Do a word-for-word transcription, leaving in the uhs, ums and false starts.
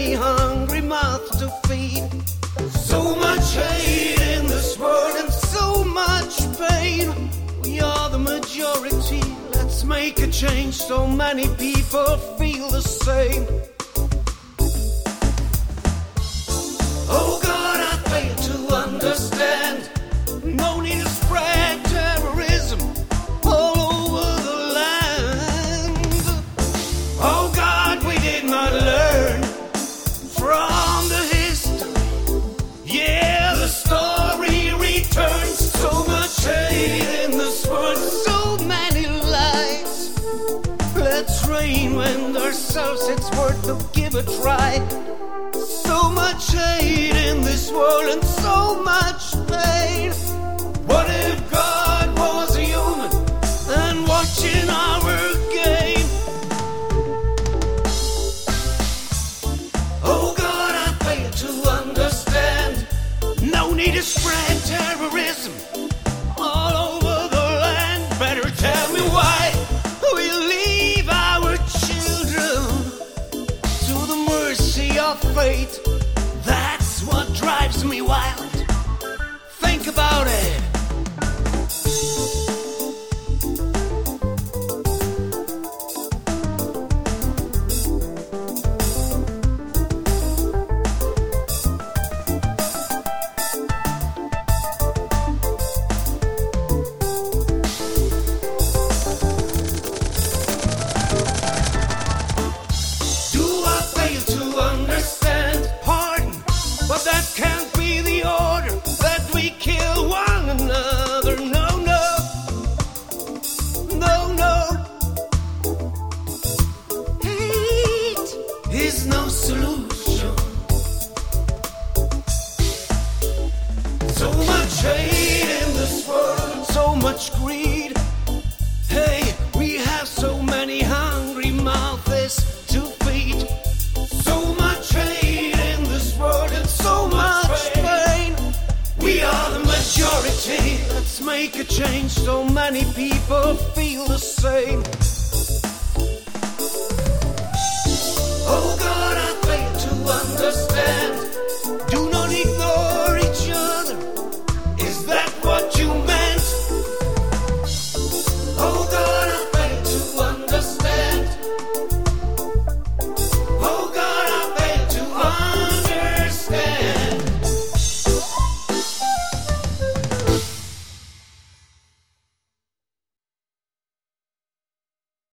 many hungry mouths to feed. So much hate in this world and so much pain. We are the majority. Let's make a change so many people feel the same. Oh God, I fail to understand. No need to spread terrorism all over the land. Oh God, we did not learn from the history. Yeah, the story returns. So much hate in this world, so many lies. Let's rein when ourselves, it's worth to give a try. So much hate in this world and so much pain. What if God was a human and watching our game? Oh God, I fail to understand. No need to spread terrorism all over the land. Better tell me why we leave our children to the mercy of fate. That's what drives me wild. Think about it. But that can't be the order, that we kill one another. No, no, no, no. Hate is no solution. So much hate in this world, so much greed. Hey, we have so many hungry mouths to feed. So much hate in this world and so much pain. We are the majority. Let's make a change so many people feel the same.